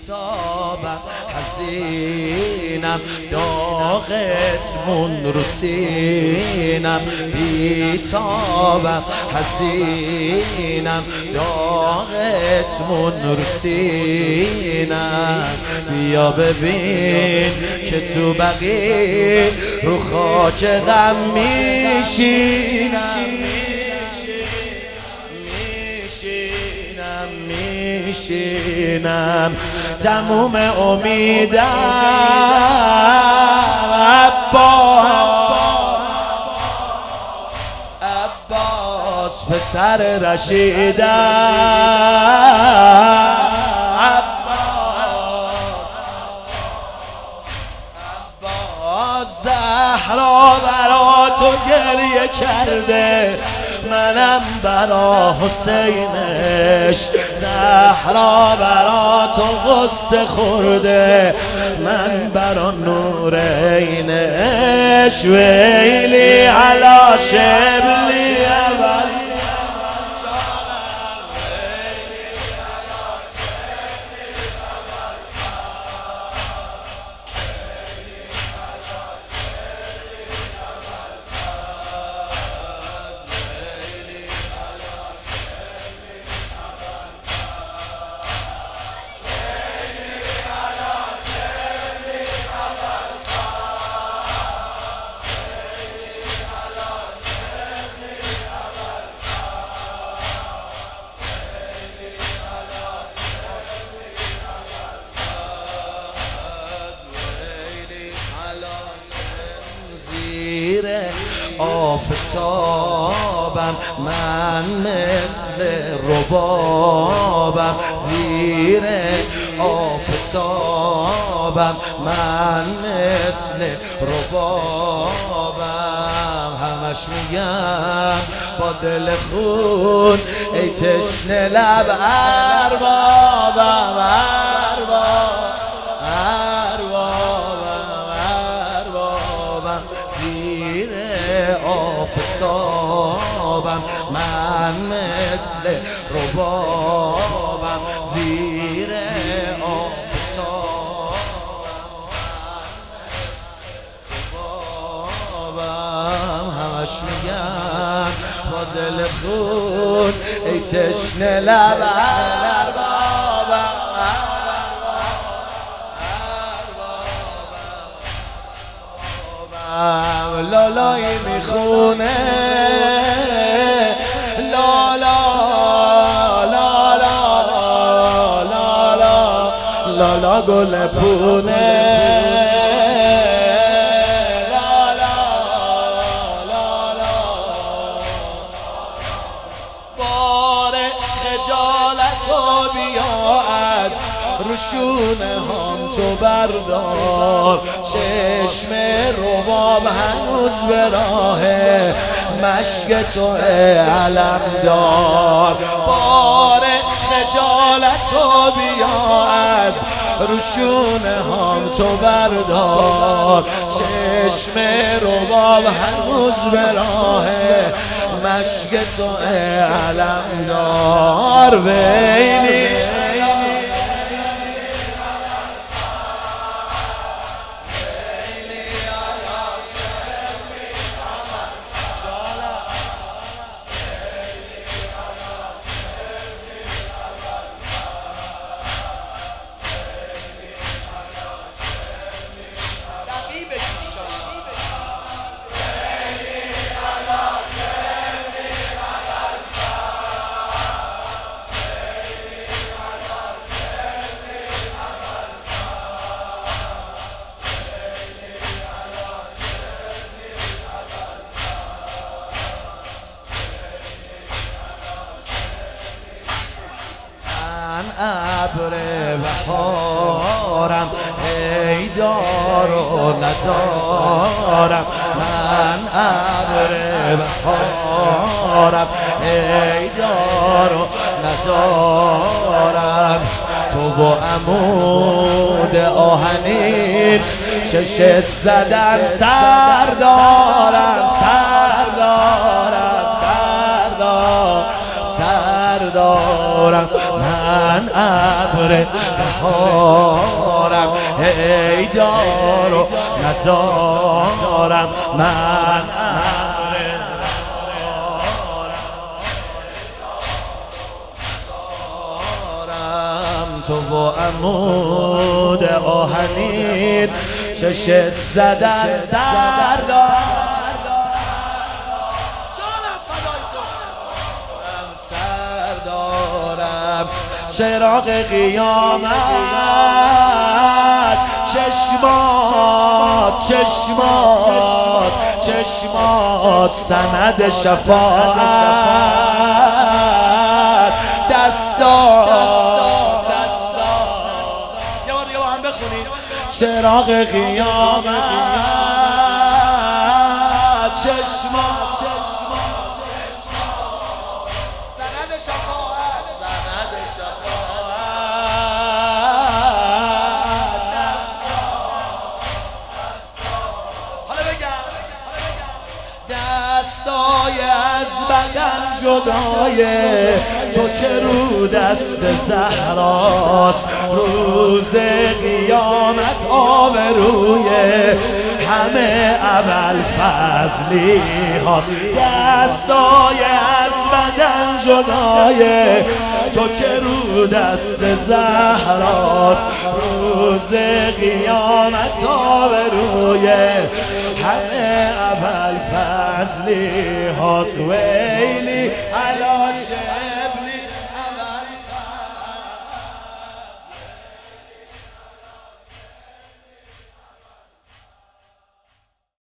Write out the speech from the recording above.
بیتابم حزینم داغت مون رو سینم بیتابم حزینم داغت مون رو سینم بیا ببین که تو بقیه رو خاک غم میشینم تموم امیدم عباس پسر رشیدم عباس زهرا برا تو گریه کرده منم برا حسینش زهرا برا تو غصه خورده من برا نورینش ویلی علا شبلی اول آفتابم من مثل ربابم زیر آفتابم من مثل ربابم همش میگم با دل خون ای تشنه لب اربابم زیر آفتابم من مثل ربابم زیر آفتابم همش میگم با دل خون ای تشنه لب اربابم لالایی میخونه لالا لالا لالا لالا گل پونه لالا لالا بار خجالت و بیا از روشونه هم تو بردار چشم رباب هنوز به راه مشک تو علم دار بار خجالت و بیا از روشونه هم تو بردار چشم رباب هنوز به راه مشک تو علم دار ویلی ابر بهارم ای دار و ندارم من ابر بهارم ای دار و ندارم تو با عمود آهنین چشت زدن سر دارم سر دارم دارم من ابر بهارم ای دار و ندارم من تو با عمود آهنین چشت زدن سردارم چراغ قیامت چشمات سند شفاعت دستات یه بار هم بخونید چراغ قیامت چشمات سند شفاعت دستای از بدن جدای تو که رو دست زهراست روز قیامت آبروی همه ابوالفضلی هاست دستای از بدن جدای تو که رو دست زهراست روز قیامت آبروی همه ابوالفضلی هاست ویلی علی